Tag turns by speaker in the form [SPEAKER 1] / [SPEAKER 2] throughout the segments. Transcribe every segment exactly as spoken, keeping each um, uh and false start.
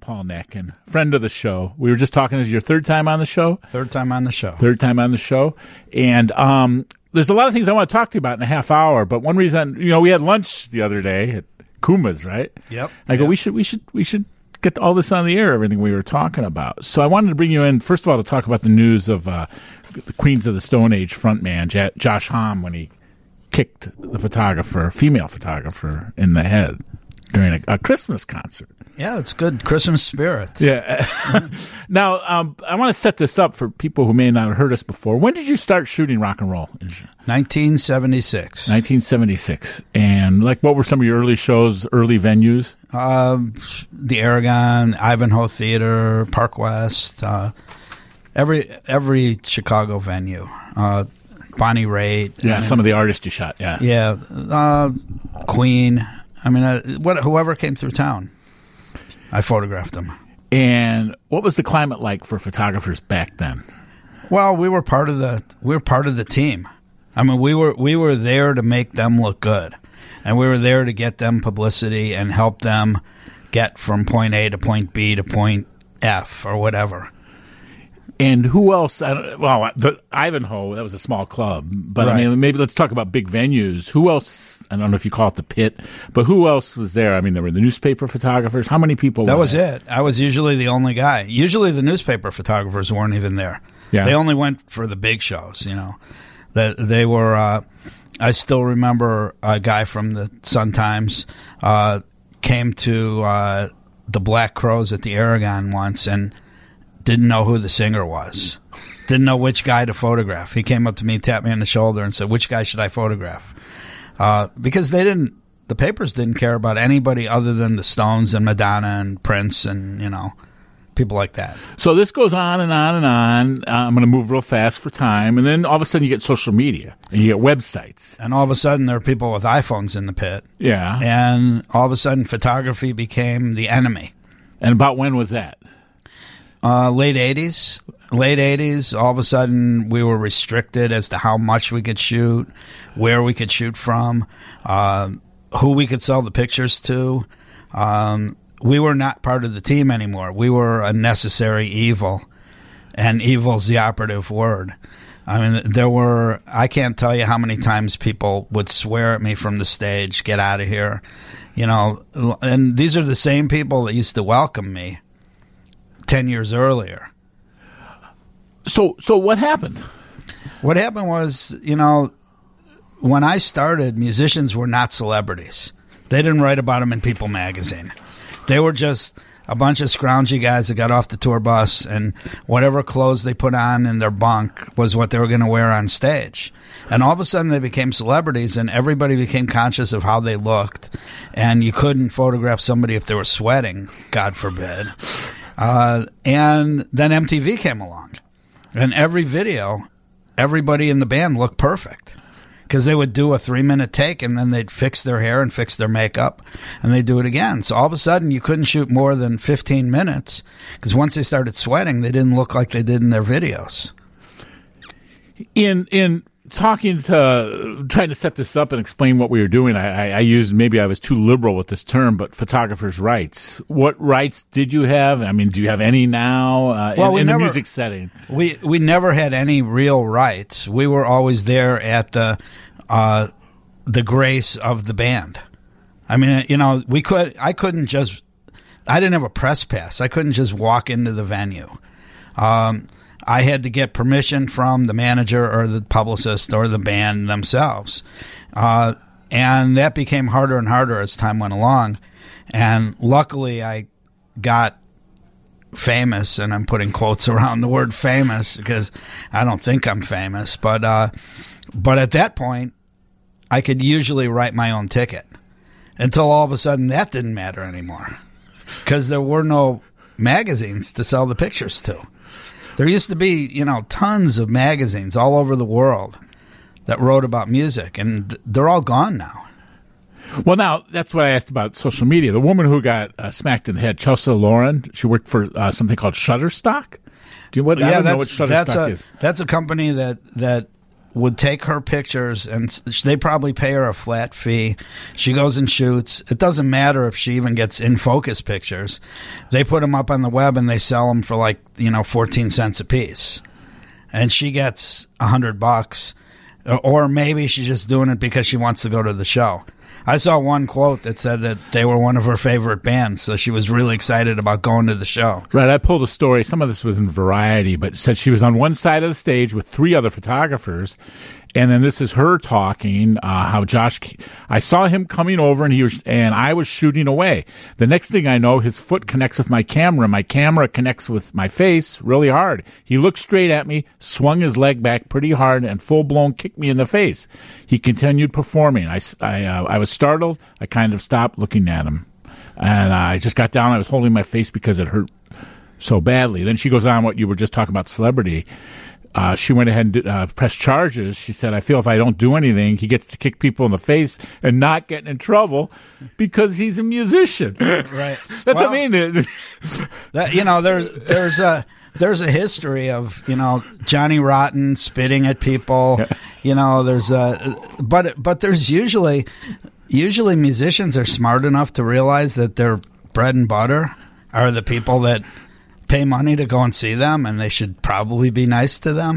[SPEAKER 1] Paul Natkin, friend of the show. We were just talking. This is your third time on the show?
[SPEAKER 2] Third time on the show.
[SPEAKER 1] Third time on the show. And um, there's a lot of things I want to talk to you about in a half hour. But one reason, you know, we had lunch the other day at Kuma's, right?
[SPEAKER 2] Yep.
[SPEAKER 1] I go,
[SPEAKER 2] yep.
[SPEAKER 1] we should, we should, we should get all this on the air, everything we were talking about. So I wanted to bring you in, first of all, to talk about the news of uh, the Queens of the Stone Age frontman, J- Josh Homme, when he kicked the photographer, female photographer, in the head during a, a Christmas concert.
[SPEAKER 2] Yeah, it's good Christmas spirit.
[SPEAKER 1] Yeah. Now, um, I want to set this up for people who may not have heard us before. When did you start shooting rock and roll?
[SPEAKER 2] nineteen seventy-six.
[SPEAKER 1] nineteen seventy-six. And, like, what were some of your early shows, early venues?
[SPEAKER 2] Uh, the Aragon, Ivanhoe Theater, Park West, uh, every every Chicago venue. Uh, Bonnie Raitt.
[SPEAKER 1] Yeah,
[SPEAKER 2] I mean,
[SPEAKER 1] some of the artists you shot, yeah.
[SPEAKER 2] Yeah. Uh, Queen. I mean, uh, what, whoever came through town, I photographed them.
[SPEAKER 1] And what was the climate like for photographers back then?
[SPEAKER 2] Well, we were part of the we were part of the team. I mean, we were we were there to make them look good, and we were there to get them publicity and help them get from point A to point B to point F or whatever.
[SPEAKER 1] And who else? I don't, well, the Ivanhoe, that was a small club. But,
[SPEAKER 2] Right.
[SPEAKER 1] I mean, maybe let's talk about big venues. Who else? I don't know if you call it the Pit, but who else was there? I mean, there were the newspaper photographers. How many people
[SPEAKER 2] That
[SPEAKER 1] were
[SPEAKER 2] was
[SPEAKER 1] there?
[SPEAKER 2] it. I was usually the only guy. Usually the newspaper photographers weren't even there.
[SPEAKER 1] Yeah.
[SPEAKER 2] They only went for the big shows, you know. That they were uh, I still remember a guy from the Sun-Times uh, came to uh, the Black Crowes at the Aragon once and didn't know who the singer was. Didn't know which guy to photograph. He came up to me, tapped me on the shoulder, and said, "Which guy should I photograph?" Uh, because they didn't, the papers didn't care about anybody other than the Stones and Madonna and Prince and, you know, people like that.
[SPEAKER 1] So this goes on and on and on. Uh, I'm going to move real fast for time. And then all of a sudden you get social media and you get websites.
[SPEAKER 2] And all of a sudden there are people with iPhones in the pit.
[SPEAKER 1] Yeah.
[SPEAKER 2] And all of a sudden photography became the enemy.
[SPEAKER 1] And about when was that?
[SPEAKER 2] Uh, late eighties. Late eighties, all of a sudden we were restricted as to how much we could shoot, where we could shoot from, uh, who we could sell the pictures to. Um, we were not part of the team anymore. We were a necessary evil, and evil's the operative word. I mean, there were, I can't tell you how many times people would swear at me from the stage, "Get out of here." You know, and these are the same people that used to welcome me ten years earlier.
[SPEAKER 1] So, so what happened?
[SPEAKER 2] What happened was, you know, when I started, musicians were not celebrities. They didn't write about them in People magazine. They were just a bunch of scroungy guys that got off the tour bus, and whatever clothes they put on in their bunk was what they were going to wear on stage. And all of a sudden they became celebrities, and everybody became conscious of how they looked. And you couldn't photograph somebody if they were sweating, God forbid. Uh, and then M T V came along. And every video, everybody in the band looked perfect. Because they would do a three-minute take, and then they'd fix their hair and fix their makeup, and they'd do it again. So all of a sudden, you couldn't shoot more than fifteen minutes, because once they started sweating, they didn't look like they did in their videos.
[SPEAKER 1] In in talking to, trying to set this up and explain what we were doing, I, I, I used, maybe I was too liberal with this term, but photographers' rights. What rights did you have? I mean, do you have any now uh,
[SPEAKER 2] well,
[SPEAKER 1] in,
[SPEAKER 2] we
[SPEAKER 1] in
[SPEAKER 2] never,
[SPEAKER 1] the music setting?
[SPEAKER 2] We we never had any real rights. We were always there at the uh, the grace of the band. I mean, you know, we could. I couldn't just. I didn't have a press pass. I couldn't just walk into the venue. Um, I had to get permission from the manager or the publicist or the band themselves. Uh, and that became harder and harder as time went along. And luckily I got famous, and I'm putting quotes around the word famous because I don't think I'm famous. But, uh, but at that point, I could usually write my own ticket until all of a sudden that didn't matter anymore because there were no magazines to sell the pictures to. There used to be, you know, tons of magazines all over the world that wrote about music, and they're all gone now.
[SPEAKER 1] Well, now, that's what I asked about social media. The woman who got uh, smacked in the head, Chelsea Loren, she worked for uh, something called Shutterstock. Do you what?
[SPEAKER 2] Yeah,
[SPEAKER 1] I don't
[SPEAKER 2] that's,
[SPEAKER 1] know what Shutterstock
[SPEAKER 2] that's a,
[SPEAKER 1] is.
[SPEAKER 2] That's a company that, that would take her pictures, and they probably pay her a flat fee. She goes and shoots. It doesn't matter if she even gets in focus pictures. They put them up on the web and they sell them for like, you know, fourteen cents a piece. And she gets a hundred bucks, or maybe she's just doing it because she wants to go to the show. I saw one quote that said that they were one of her favorite bands, so she was really excited about going to the show.
[SPEAKER 1] Right, I pulled a story. Some of this was in Variety, but it said she was on one side of the stage with three other photographers, and then this is her talking, uh, how Josh, I saw him coming over, and he was, and I was shooting away. The next thing I know, his foot connects with my camera. My camera connects with my face really hard. He looked straight at me, swung his leg back pretty hard, and full-blown kicked me in the face. He continued performing. I, I, uh, I was startled. I kind of stopped looking at him. And uh, I just got down. I was holding my face because it hurt so badly. Then she goes on what you were just talking about, celebrity. Uh, she went ahead and uh, pressed charges. She said, I feel if I don't do anything, he gets to kick people in the face and not get in trouble because he's a musician.
[SPEAKER 2] Right.
[SPEAKER 1] That's
[SPEAKER 2] well,
[SPEAKER 1] what I mean.
[SPEAKER 2] That, you know, there's, there's a, there's a history of, you know, Johnny Rotten spitting at people. You know, there's a, but, but there's usually, usually musicians are smart enough to realize that their bread and butter are the people that pay money to go and see them, and they should probably be nice to them.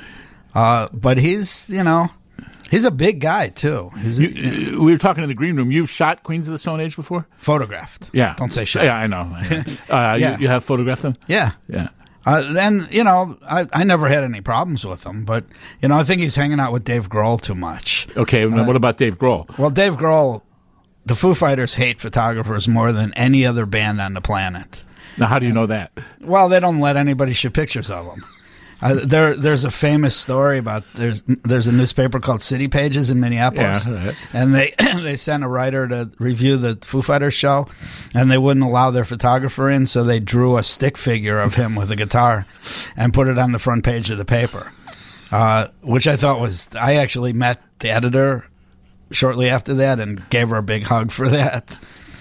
[SPEAKER 2] Uh, but he's, you know, he's a big guy too. He's,
[SPEAKER 1] you, you know, we were talking in the green room. You've shot Queens of the Stone Age before?
[SPEAKER 2] Photographed.
[SPEAKER 1] Yeah.
[SPEAKER 2] Don't say shot.
[SPEAKER 1] Yeah, I know. I know. Uh,
[SPEAKER 2] yeah.
[SPEAKER 1] you, you have photographed them?
[SPEAKER 2] Yeah.
[SPEAKER 1] Yeah.
[SPEAKER 2] Uh, then, you know, I, I never had any problems with him, but, you know, I think he's hanging out with Dave Grohl too much.
[SPEAKER 1] Okay, uh, what about Dave Grohl?
[SPEAKER 2] Well, Dave Grohl, the Foo Fighters hate photographers more than any other band on the planet.
[SPEAKER 1] Now, how do you know that?
[SPEAKER 2] Well, they don't let anybody shoot pictures of them. Uh, there, there's a famous story about there's there's a newspaper called City Pages in Minneapolis,
[SPEAKER 1] yeah, right.
[SPEAKER 2] and they they sent a writer to review the Foo Fighters show, and they wouldn't allow their photographer in, so they drew a stick figure of him with a guitar, and put it on the front page of the paper, uh, which I thought was. I actually met the editor shortly after that and gave her a big hug for that.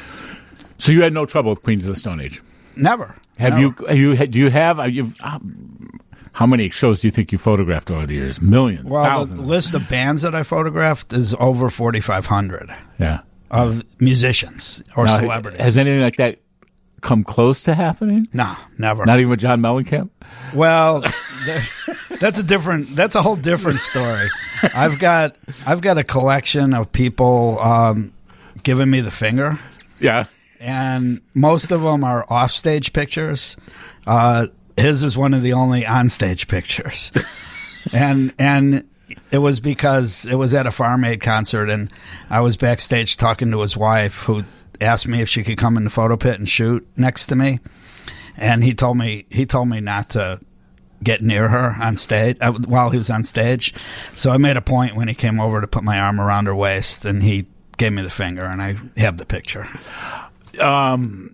[SPEAKER 1] So you had no trouble with Queens of the Stone Age?
[SPEAKER 2] Never.
[SPEAKER 1] Have
[SPEAKER 2] never.
[SPEAKER 1] you? Have you? Do you have? You've. Um, How many shows do you think you photographed over the years? Millions,
[SPEAKER 2] well,
[SPEAKER 1] thousands.
[SPEAKER 2] The list of bands that I photographed is over forty-five hundred.
[SPEAKER 1] Yeah.
[SPEAKER 2] Of musicians or
[SPEAKER 1] now,
[SPEAKER 2] celebrities.
[SPEAKER 1] Has anything like that come close to happening?
[SPEAKER 2] No, never.
[SPEAKER 1] Not even with John Mellencamp?
[SPEAKER 2] Well, that's a different. That's a whole different story. I've got I've got a collection of people um, giving me the finger.
[SPEAKER 1] Yeah.
[SPEAKER 2] And most of them are offstage pictures. Uh, his is one of the only onstage pictures. and and it was because it was at a Farm Aid concert, and I was backstage talking to his wife, who asked me if she could come in the photo pit and shoot next to me. And he told me he told me not to get near her on stage uh, while he was on stage. So I made a point when he came over to put my arm around her waist, and he gave me the finger, and I have the picture.
[SPEAKER 1] Um,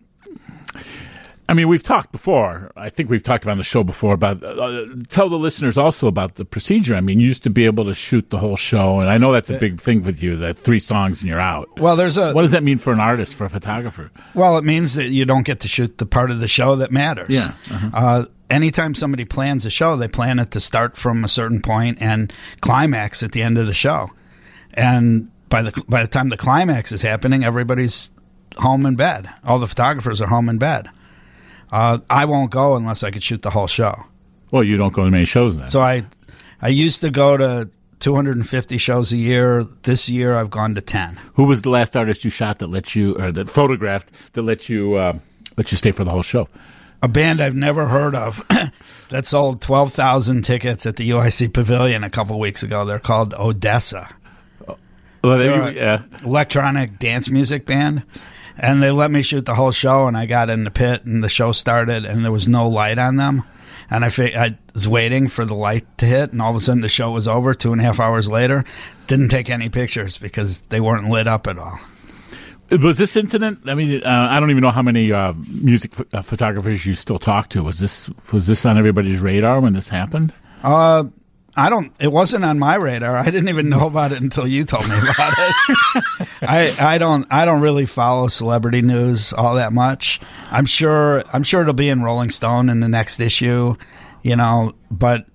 [SPEAKER 1] I mean, we've talked before. I think we've talked about on the show before about, uh, tell the listeners also about the procedure. I mean, you used to be able to shoot the whole show, and I know that's a big thing with you, that three songs and you're out.
[SPEAKER 2] Well, there's a.
[SPEAKER 1] What does that mean for an artist, for a photographer?
[SPEAKER 2] Well, it means that you don't get to shoot the part of the show that matters.
[SPEAKER 1] Yeah. Uh-huh.
[SPEAKER 2] Uh, anytime somebody plans a show, they plan it to start from a certain point and climax at the end of the show. And by the by the time the climax is happening, everybody's home in bed. All the photographers are home in bed. Uh, I won't go unless I could shoot the whole show.
[SPEAKER 1] Well, you don't go to many shows then.
[SPEAKER 2] So I, I used to go to two hundred fifty shows a year. This year I've gone to ten.
[SPEAKER 1] Who was the last artist you shot that let you, or that photographed that let you, uh, let you stay for the whole show?
[SPEAKER 2] A band I've never heard of that sold twelve thousand tickets at the U I C Pavilion a couple weeks ago. They're called Odessa.
[SPEAKER 1] Well, they,
[SPEAKER 2] They're
[SPEAKER 1] yeah.
[SPEAKER 2] electronic dance music band. And they let me shoot the whole show, and I got in the pit, and the show started, and there was no light on them. And I, fig- I was waiting for the light to hit, and all of a sudden the show was over two and a half hours later. Didn't take any pictures because they weren't lit up at all.
[SPEAKER 1] Was this incident? I mean, uh, I don't even know how many uh, music ph- uh, photographers you still talk to. Was this was this on everybody's radar when this happened?
[SPEAKER 2] Uh, I don't. It wasn't on my radar. I didn't even know about it until you told me about it. I I don't I don't really follow celebrity news all that much. I'm sure I'm sure it'll be in Rolling Stone in the next issue, you know. But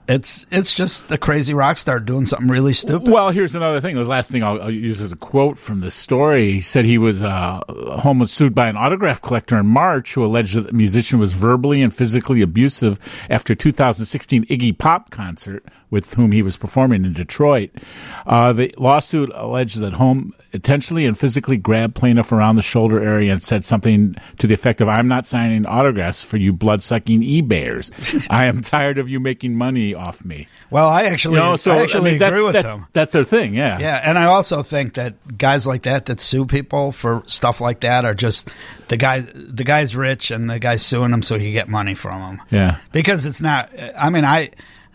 [SPEAKER 2] it's it's just a crazy rock star doing something really stupid.
[SPEAKER 1] Well, here's another thing. The last thing I'll, I'll use as a quote from the story. He said he was uh, home was sued by an autograph collector in March who alleged that the musician was verbally and physically abusive after a two thousand sixteen Iggy Pop concert with whom he was performing in Detroit. Uh, the lawsuit alleged that Home intentionally and physically grabbed plaintiff around the shoulder area and said something to the effect of, "I'm not signing autographs for you blood-sucking eBayers. I am tired of you making money off me."
[SPEAKER 2] Well, I actually,
[SPEAKER 1] you know, so,
[SPEAKER 2] I actually
[SPEAKER 1] I mean,
[SPEAKER 2] agree
[SPEAKER 1] that's,
[SPEAKER 2] with
[SPEAKER 1] that's,
[SPEAKER 2] them.
[SPEAKER 1] That's their thing, yeah.
[SPEAKER 2] Yeah, and I also think that guys like that that sue people for stuff like that are just the guy. The guy's rich, and the guy's suing him so he can get money from him.
[SPEAKER 1] Yeah,
[SPEAKER 2] because it's not. I mean, I,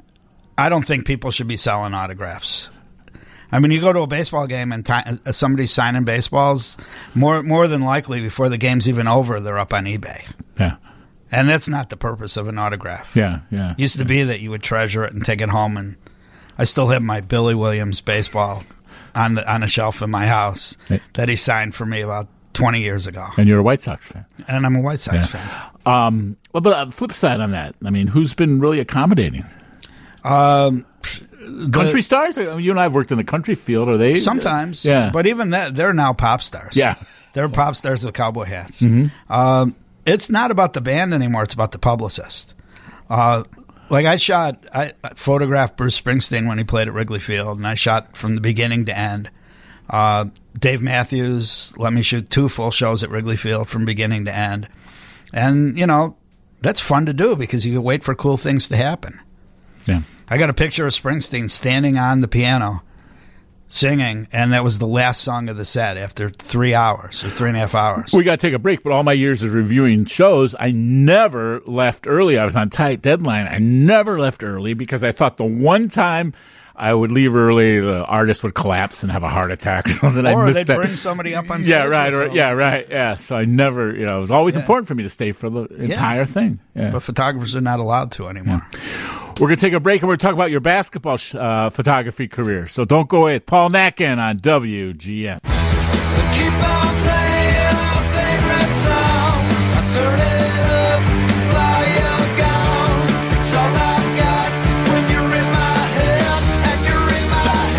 [SPEAKER 2] I don't think people should be selling autographs. I mean, you go to a baseball game and t- somebody's signing baseballs. More, more than likely, before the game's even over, they're up on eBay.
[SPEAKER 1] Yeah.
[SPEAKER 2] And that's not the purpose of an autograph.
[SPEAKER 1] Yeah, yeah.
[SPEAKER 2] It used to be that you would treasure it and take it home. And I still have my Billy Williams baseball on the, on a shelf in my house hey. that he signed for me about twenty years ago.
[SPEAKER 1] And you're a White Sox fan.
[SPEAKER 2] And I'm a White Sox
[SPEAKER 1] yeah.
[SPEAKER 2] fan.
[SPEAKER 1] Um, well, but on the flip side on that, I mean, who's been really accommodating?
[SPEAKER 2] Um,
[SPEAKER 1] country the, stars? I mean, you and I have worked in the country field. Are they?
[SPEAKER 2] Sometimes.
[SPEAKER 1] Uh, yeah.
[SPEAKER 2] But even that, they're now pop stars.
[SPEAKER 1] Yeah.
[SPEAKER 2] They're pop stars with cowboy hats.
[SPEAKER 1] Mm-hmm.
[SPEAKER 2] Um, it's not about the band anymore. It's about the publicist. Uh, like I shot, I photographed Bruce Springsteen when he played at Wrigley Field, and I shot from the beginning to end. Uh, Dave Matthews let me shoot two full shows at Wrigley Field from beginning to end. And, you know, that's fun to do because you can wait for cool things to happen.
[SPEAKER 1] Yeah.
[SPEAKER 2] I got a picture of Springsteen standing on the piano singing, and that was the last song of the set after three hours or three and a half hours.
[SPEAKER 1] We got to take a break, but all my years of reviewing shows, I never left early. I was on tight deadline. I never left early because I thought the one time I would leave early, the artist would collapse and have a heart attack. So then
[SPEAKER 2] or
[SPEAKER 1] I missed
[SPEAKER 2] they'd
[SPEAKER 1] that.
[SPEAKER 2] bring somebody up on stage.
[SPEAKER 1] Yeah, right. Or, yeah, right. Yeah. So I never, you know, it was always
[SPEAKER 2] Yeah.
[SPEAKER 1] important for me to stay for the entire
[SPEAKER 2] Yeah.
[SPEAKER 1] thing. Yeah.
[SPEAKER 2] But photographers are not allowed to anymore.
[SPEAKER 1] Yeah. We're going to take a break and we're going to talk about your basketball sh- uh, photography career. So don't go away with Paul Natkin on W G N.
[SPEAKER 3] Keep on playing our favorite song. I turn it up while you're gone. It's all I've got when you're in my head, and you're in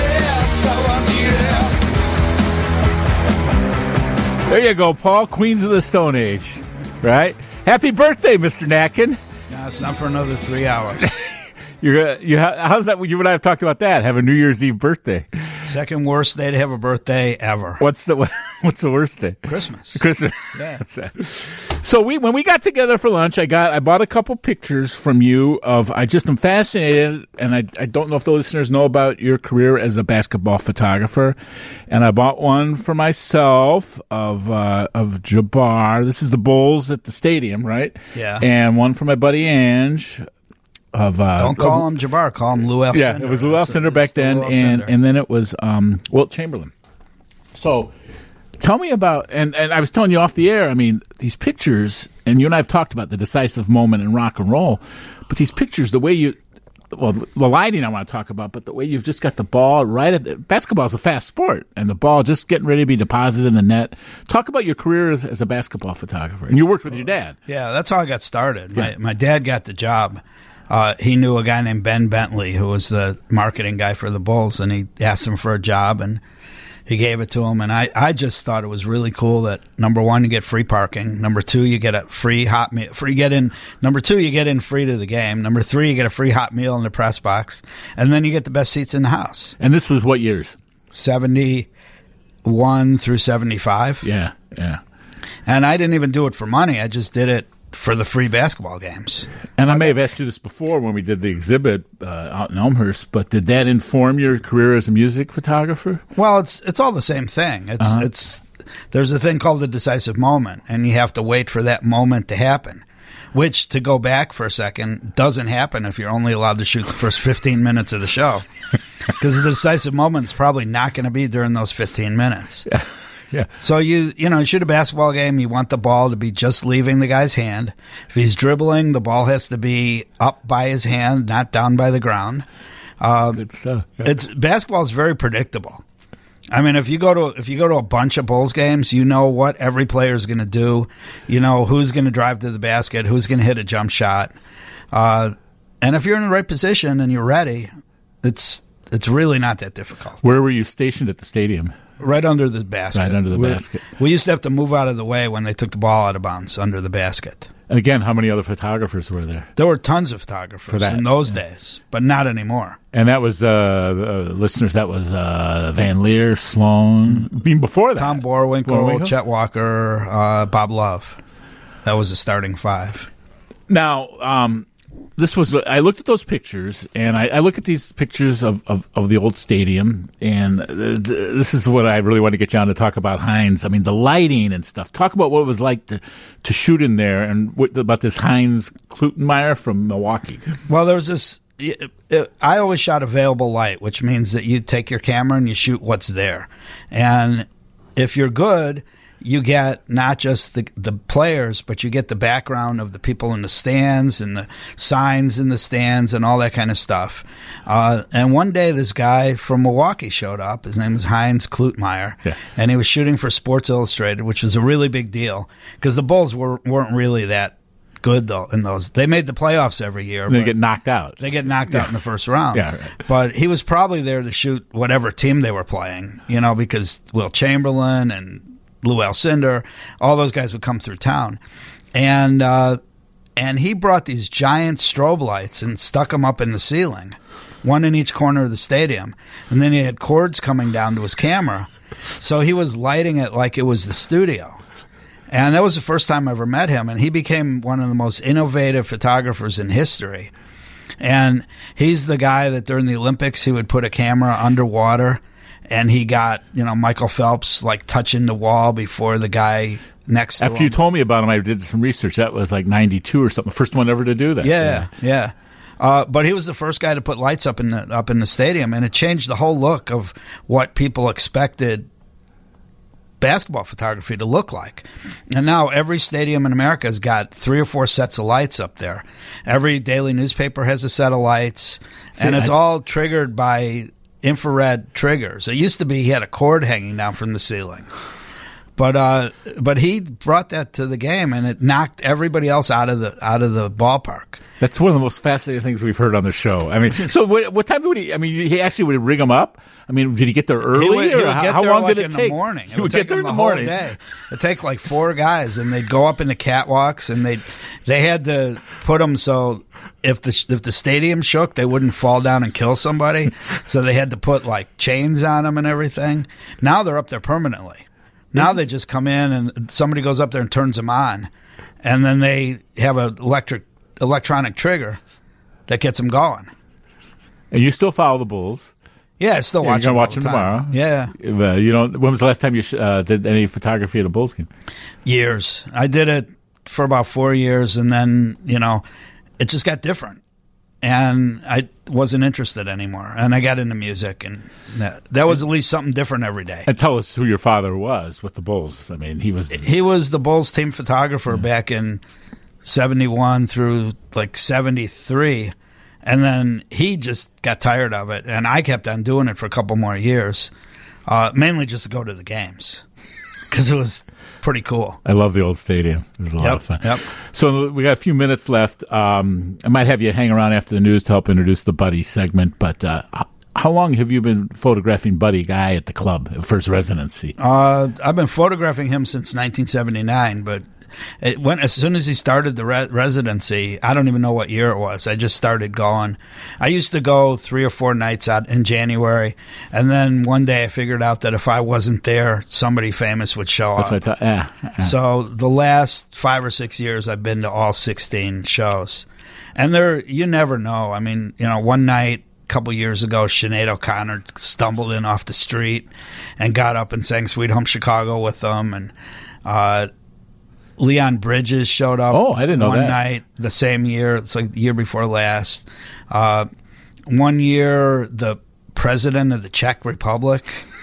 [SPEAKER 3] my head, so I'm here.
[SPEAKER 1] There you go, Paul. Queens of the Stone Age. Right? Happy birthday, Mister Natkin.
[SPEAKER 2] No, it's not for another three hours.
[SPEAKER 1] You're, you how's that? You and I have talked about that. Have a New Year's Eve birthday.
[SPEAKER 2] Second worst day to have a birthday ever.
[SPEAKER 1] What's the What's the worst day?
[SPEAKER 2] Christmas.
[SPEAKER 1] Christmas.
[SPEAKER 2] Yeah.
[SPEAKER 1] So we when we got together for lunch, I got I bought a couple pictures from you of I just am fascinated, and I I don't know if the listeners know about your career as a basketball photographer, and I bought one for myself of uh, of Jabbar. This is the Bulls at the stadium, right?
[SPEAKER 2] Yeah.
[SPEAKER 1] And one for my buddy Ange. Of, uh,
[SPEAKER 2] Don't call him Jabbar. Call him Lou Alcindor.
[SPEAKER 1] Yeah, it was Lou Alcindor back then, and, and then it was um, Wilt Chamberlain. So tell me about, and, and I was telling you off the air, I mean, these pictures, and you and I have talked about the decisive moment in rock and roll, but these pictures, the way you, well, the lighting I want to talk about, but the way you've just got the ball right at the, basketball is a fast sport, and the ball just getting ready to be deposited in the net. Talk about your career as, as a basketball photographer, and you worked with your dad.
[SPEAKER 2] Yeah, that's how I got started.
[SPEAKER 1] Yeah.
[SPEAKER 2] My, my dad got the job. Uh, he knew a guy named Ben Bentley, who was the marketing guy for the Bulls, and he asked him for a job, and he gave it to him. And I, I just thought it was really cool that, number one, you get free parking. Number two, you get a free hot meal. Free get in. Number two, you get in free to the game. Number three, you get a free hot meal in the press box. And then you get the best seats in the house.
[SPEAKER 1] And this was what years?
[SPEAKER 2] seventy-one through seventy-five.
[SPEAKER 1] Yeah, yeah.
[SPEAKER 2] And I didn't even do it for money. I just did it for the free basketball games.
[SPEAKER 1] And I may have asked you this before when we did the exhibit uh, out in Elmhurst, but did that inform your career as a music photographer?
[SPEAKER 2] Well, it's it's all the same thing. It's
[SPEAKER 1] Uh-huh.
[SPEAKER 2] it's there's a thing called the decisive moment, and you have to wait for that moment to happen. Which, to go back for a second, doesn't happen if you're only allowed to shoot the first fifteen minutes of the show, because the decisive moment is probably not going to be during those fifteen minutes.
[SPEAKER 1] Yeah. Yeah.
[SPEAKER 2] So you you know, you shoot a basketball game, you want the ball to be just leaving the guy's hand. If he's dribbling, the ball has to be up by his hand, not down by the ground. Uh,
[SPEAKER 1] Good stuff. Yeah.
[SPEAKER 2] It's basketball is very predictable. I mean, if you go to if you go to a bunch of Bulls games, you know what every player is going to do. You know who's going to drive to the basket, who's going to hit a jump shot. Uh, and if you're in the right position and you're ready, it's it's really not that difficult.
[SPEAKER 1] Where were you stationed at the stadium?
[SPEAKER 2] Right under the basket.
[SPEAKER 1] Right under the
[SPEAKER 2] we
[SPEAKER 1] basket.
[SPEAKER 2] We used to have to move out of the way when they took the ball out of bounds under the basket.
[SPEAKER 1] And again, how many other photographers were there?
[SPEAKER 2] There were tons of photographers
[SPEAKER 1] For that,
[SPEAKER 2] in those
[SPEAKER 1] yeah.
[SPEAKER 2] days, but not anymore.
[SPEAKER 1] And that was, uh, uh, listeners, that was uh, Van Leer, Sloan, even before that.
[SPEAKER 2] Tom Borwinkle,
[SPEAKER 1] Borwinkle?
[SPEAKER 2] Chet Walker, uh, Bob Love. That was the starting five.
[SPEAKER 1] Now, um, this was, I looked at those pictures, and I, I look at these pictures of, of, of the old stadium, and uh, this is what I really want to get you on to talk about Heinz. I mean, the lighting and stuff. Talk about what it was like to, to shoot in there, and what, about this Heinz Klutenmeyer from Milwaukee.
[SPEAKER 2] Well, there was this. It, it, I always shot available light, which means that you take your camera and you shoot what's there. And if you're good, you get not just the, the players, but you get the background of the people in the stands and the signs in the stands and all that kind of stuff. Uh, and one day, this guy from Milwaukee showed up. His name was Heinz Klutenmeyer,
[SPEAKER 1] yeah.
[SPEAKER 2] and he was shooting for Sports Illustrated, which was a really big deal because the Bulls were, weren't really that good though in those. They made the playoffs every year.
[SPEAKER 1] And they
[SPEAKER 2] but
[SPEAKER 1] get knocked out.
[SPEAKER 2] They get knocked out in the first round.
[SPEAKER 1] Yeah, right.
[SPEAKER 2] But he was probably there to shoot whatever team they were playing, you know, because Will Chamberlain and Lou Alcindor, all those guys would come through town. And uh, and he brought these giant strobe lights and stuck them up in the ceiling, one in each corner of the stadium. And then he had cords coming down to his camera. So he was lighting it like it was the studio. And that was the first time I ever met him. And he became one of the most innovative photographers in history. And he's the guy that during the Olympics, he would put a camera underwater. And he got, you know, Michael Phelps, like, touching the wall before the guy next to
[SPEAKER 1] After
[SPEAKER 2] him.
[SPEAKER 1] you told me about him, I did some research. That was like ninety-two or something. First one ever to do that.
[SPEAKER 2] Yeah, yeah. yeah. Uh, but he was the first guy to put lights up in the up in the stadium, and it changed the whole look of what people expected basketball photography to look like. And now every stadium in America has got three or four sets of lights up there. Every daily newspaper has a set of lights,
[SPEAKER 1] See,
[SPEAKER 2] and it's
[SPEAKER 1] I-
[SPEAKER 2] all triggered by infrared triggers. It used to be he had a cord hanging down from the ceiling. But uh, but he brought that to the game, and it knocked everybody else out of the out of the ballpark.
[SPEAKER 1] That's one of the most fascinating things we've heard on the show. I mean, so what, what time would he? I mean, he actually would ring them up. I mean, did he get there early,
[SPEAKER 2] He would, he
[SPEAKER 1] or
[SPEAKER 2] would
[SPEAKER 1] how,
[SPEAKER 2] get
[SPEAKER 1] how
[SPEAKER 2] there
[SPEAKER 1] long
[SPEAKER 2] like
[SPEAKER 1] did it
[SPEAKER 2] in
[SPEAKER 1] take?
[SPEAKER 2] the morning. It
[SPEAKER 1] He would
[SPEAKER 2] take
[SPEAKER 1] get there in
[SPEAKER 2] him
[SPEAKER 1] the
[SPEAKER 2] whole
[SPEAKER 1] morning.
[SPEAKER 2] day. It'd take like four guys, and they'd go up in the catwalks, and they they had to put them so if the if the stadium shook, they wouldn't fall down and kill somebody. So they had to put like chains on them and everything. Now they're up there permanently. Now they just come in and somebody goes up there and turns them on, and then they have an electric electronic trigger that gets them going.
[SPEAKER 1] And you still follow the Bulls.
[SPEAKER 2] Yeah, I still
[SPEAKER 1] Yeah,
[SPEAKER 2] watch
[SPEAKER 1] you're
[SPEAKER 2] them
[SPEAKER 1] gonna
[SPEAKER 2] all
[SPEAKER 1] watch
[SPEAKER 2] the
[SPEAKER 1] them
[SPEAKER 2] time.
[SPEAKER 1] tomorrow.
[SPEAKER 2] Yeah,
[SPEAKER 1] Uh, you know, when was the last time you sh- uh, did any photography at a Bulls game?
[SPEAKER 2] years. I did it for about four years, and then, you know, it just got different. And I wasn't interested anymore. And I got into music, and that, that was at least something different every day.
[SPEAKER 1] And tell us who your father was with the Bulls. I mean, he was.
[SPEAKER 2] He was the Bulls team photographer back in seventy-one through like seventy-three. And then he just got tired of it. And I kept on doing it for a couple more years, uh, mainly just to go to the games because it was pretty cool.
[SPEAKER 1] I love the old stadium. It was a lot
[SPEAKER 2] Yep,
[SPEAKER 1] of fun.
[SPEAKER 2] yep.
[SPEAKER 1] So we got a few minutes left. Um, I might have you hang around after the news to help introduce the Buddy segment. But uh, h- how long have you been photographing Buddy Guy at the club for his residency?
[SPEAKER 2] Uh, I've been photographing him since nineteen seventy-nine, but it went as soon as he started the re- residency. I don't even know what year it was. I just started going. I used to go three or four nights out in January, and then one day I figured out that if I wasn't there, somebody famous would show
[SPEAKER 1] That's
[SPEAKER 2] up.
[SPEAKER 1] what I thought. Yeah, yeah.
[SPEAKER 2] So the last five or six years, I've been to all sixteen shows, and there you never know. I mean, you know, one night a couple years ago, Sinead O'Connor stumbled in off the street and got up and sang "Sweet Home Chicago" with them, and uh, Leon Bridges showed up.
[SPEAKER 1] Oh, I didn't know
[SPEAKER 2] one
[SPEAKER 1] that.
[SPEAKER 2] night the same year. It's like the year before last. Uh, one year, the president of the Czech Republic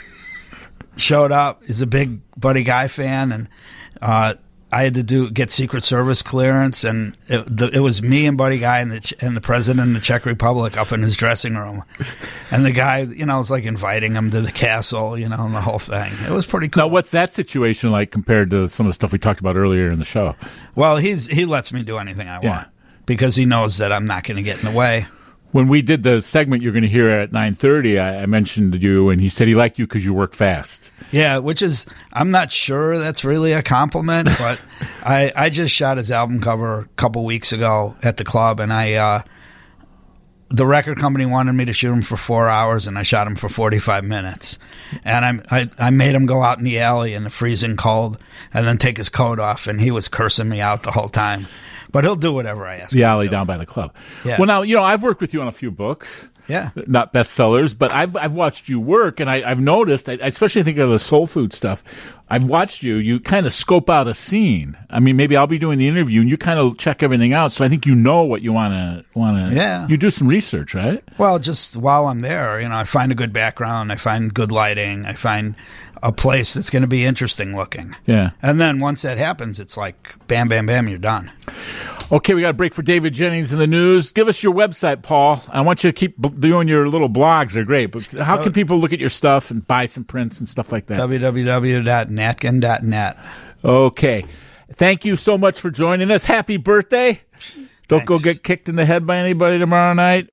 [SPEAKER 2] showed up. He's a big Buddy Guy fan, and uh, I had to do get Secret Service clearance, and it, the, it was me and Buddy Guy and the Ch- and the president of the Czech Republic up in his dressing room, and the guy, you know, was like inviting him to the castle, you know, and the whole thing. It was pretty cool.
[SPEAKER 1] Now, what's that situation like compared to some of the stuff we talked about earlier in the show?
[SPEAKER 2] Well, he's he lets me do anything I want.
[SPEAKER 1] Yeah.
[SPEAKER 2] because he knows that I'm not going to get in the way.
[SPEAKER 1] When we did the segment you're going to hear at nine thirty, I, I mentioned you, and he said he liked you because you work fast.
[SPEAKER 2] Yeah, which is, I'm not sure that's really a compliment, but I, I just shot his album cover a couple weeks ago at the club, and I, uh, the record company wanted me to shoot him for four hours, and I shot him for forty-five minutes. And I'm, I, I made him go out in the alley in the freezing cold and then take his coat off, and he was cursing me out the whole time. But he'll do whatever I ask
[SPEAKER 1] The
[SPEAKER 2] him
[SPEAKER 1] alley
[SPEAKER 2] to do.
[SPEAKER 1] down by the club.
[SPEAKER 2] Yeah.
[SPEAKER 1] Well, now, you know, I've worked with you on a few books.
[SPEAKER 2] Yeah.
[SPEAKER 1] Not bestsellers, but I've I've watched you work, and I, I've noticed, I, I especially think of the soul food stuff, I've watched you, you kind of scope out a scene. I mean, maybe I'll be doing the interview, and you kind of check everything out, so I think you know what you want to, want to.
[SPEAKER 2] Yeah.
[SPEAKER 1] You do some research, right?
[SPEAKER 2] Well, just while I'm there, you know, I find a good background, I find good lighting, I find a place that's going to be interesting looking.
[SPEAKER 1] Yeah.
[SPEAKER 2] And then once that happens, it's like bam, bam, bam, you're done.
[SPEAKER 1] Okay, we got a break for David Jennings in the news. Give us your website, Paul. I want you to keep b- doing your little blogs. They're great. But how can people look at your stuff and buy some prints and stuff like that?
[SPEAKER 2] w w w dot natkin dot net.
[SPEAKER 1] Okay. Thank you so much for joining us. Happy birthday. Don't go
[SPEAKER 2] Thanks.
[SPEAKER 1] get kicked in the head by anybody tomorrow night.